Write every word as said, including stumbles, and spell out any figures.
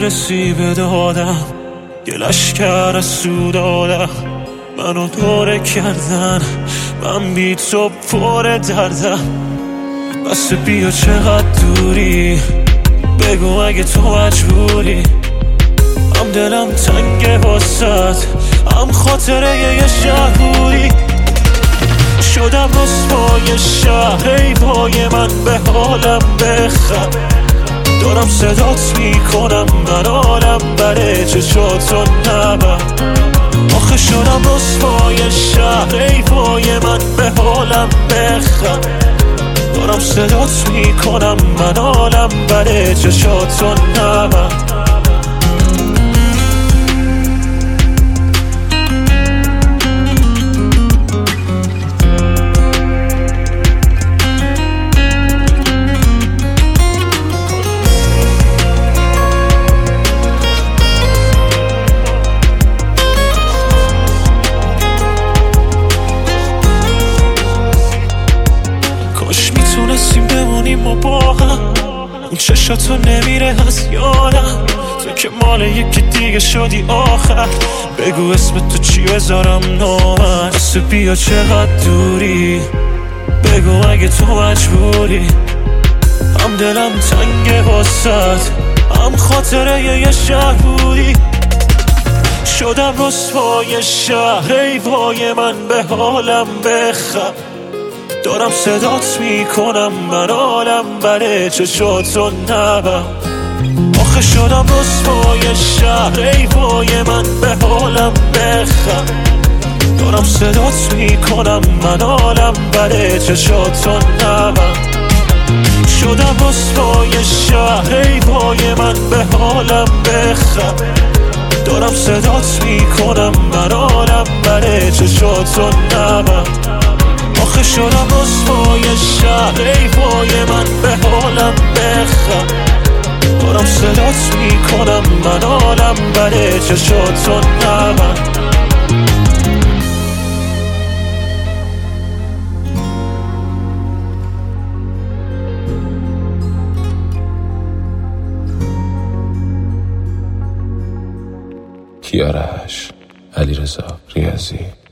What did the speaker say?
میرسی به دادم، یه لشکر از سود آدم منو دوره کردن، من بی تو پر دردم. بس بیا چقدر دوری، بگو اگه تو مجبوری. هم دلم تنگه واسد، هم خاطره یه شهر بودی. شدم رسوای شهر، ای وای من به حالم بخم. دارم صدات میکنم من حالم بره چشاتو نبر. آخه شدم رسوای شهر، ای وای من به حالم بخم. دارم صدات میکنم من حالم بره چشاتو نبر. کاش میتونستیم بمونیم ما با هم، اون چشاتو نمیره از یادم. تو که مال یکی دیگه شدی آخر، بگو اسم تو چی بذارم نامش. بس بیا چقدر دوری، بگو اگه تو مجبوری. هم دلم تنگه واسد، هم خاطره یه شهر بودی. شدم رسوای شهر، ای وای من به حالم بخم. دارم صدات میکنم من حالم بره چشاتو نبر. آخه شدم رسوای شهر، ای وای من به حالم بخم. دارم صدات میکنم من حالم بره چشاتو نبر. شدم رسوای شهر، ای وای من به حالم بخم. دارم صدات میکنم من حالم بره چشاتو نبر. آخه شدم رسوای شهر، ای وای من به حالم بخم. دارم صدات میکنم من حالم بره چشاتو نبر. کیارش علیرضا ریاضی.